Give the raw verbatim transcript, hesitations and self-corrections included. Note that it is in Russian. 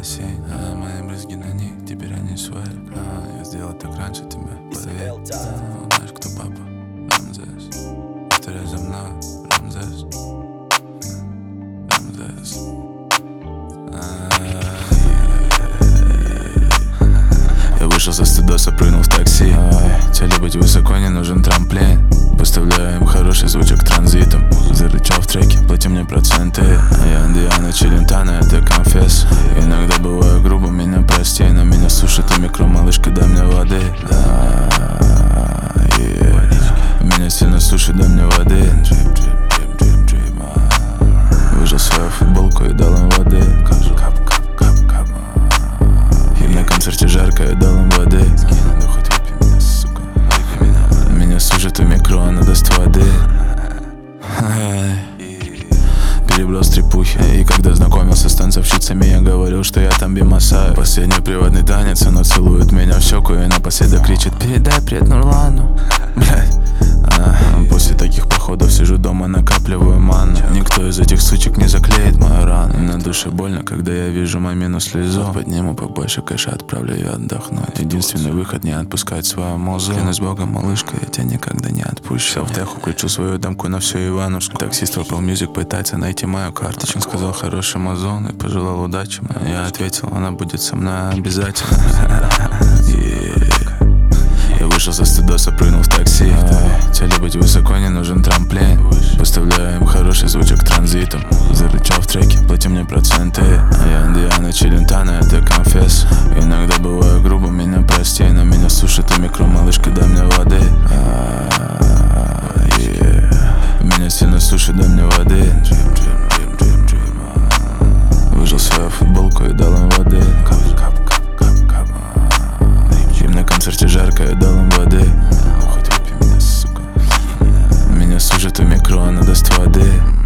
бассейн, а мои брызги на них, теперь они свой. А, я сделал так раньше тебя, поверь. А, знаешь, кто папа? Рамзес. Повторяй за мной, Рамзес. Рамзес. Я вышел со стыдоса, прыгнул в такси. Цели быть высоко, не нужен трамплин. Поставляю им хороший звучок транзитом. Зарычал в треке, плати мне проценты. А я Индиана, Челентано, это конфесс. Иногда бываю грубо, меня прости. Но меня сушит и микро, малышка, дай мне воды. Да, yeah. Меня сильно сушит, дай мне воды. Выжил свою футболку и дал им воды. И на концерте жарко, я дал им воды. Да хоть выпей меня, сука. Меня сушит у микро, она даст воды. Перебрал стрипухи. И когда знакомился с танцовщицами, я говорил, что я там бимасаю. Последний приватный танец, она целует меня в щеку и напоследок кричит: передай привет Нурлану. Блять. А, после таких походов сижу дома, накапливаю ману. Никто из этих сучек не заклеит мою рану. На душе больно, когда я вижу мамину слезу. Подниму побольше кэша, отправлю ее отдохнуть. Единственный выход — не отпускать свою музу. Клянусь богом, малышка, я тебя никогда не отпущу. Сел в теху, включу свою дамку на всю Ивановскую. Таксист в Apple Music пытается найти мою карточку. Он сказал хороший мазон и пожелал удачи. Я ответил, она будет со мной обязательно. Я вышел со стыдоса, прыгнул в такси. Цели быть высоко, не нужен трамплин. Поставляю им хороший звучок транзитом. Зарычал в треке, плати мне проценты. А я Индиана, Челентано, это конфесс. Иногда бываю грубо, меня прости. Но меня сушит и микро, малышка, дай мне воды. Меня сильно сушит, дай мне воды. Выжил свою футболку и дал им воды. На концерте жарко, я дал им воды. Ну хоть выпей меня, сука. Меня сушит у микро, она даст воды.